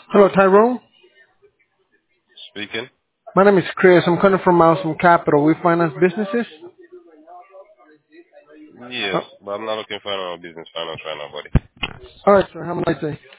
Hello, Tyrone. Speaking. My name is Chris. I'm calling from Milestone Capital. We finance businesses. Yes, Uh, but I'm not looking for no business finance right now, buddy. all right, sir. Have a nice day.